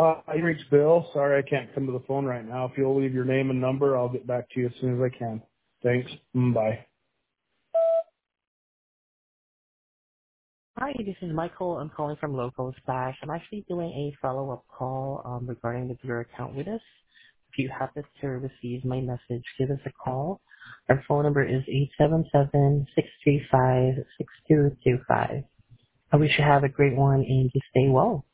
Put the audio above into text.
You reached Bill. Sorry I can't come to the phone right now. If you'll leave your name and number, I'll get back to you as soon as I can. Thanks. Bye. Hi, this is Michael. I'm calling from Local Stash. I'm actually doing a follow-up call regarding the Blur account with us. If you happen to receive my message, give us a call. Our phone number is 877-635-6225. I wish you have a great one and just stay well.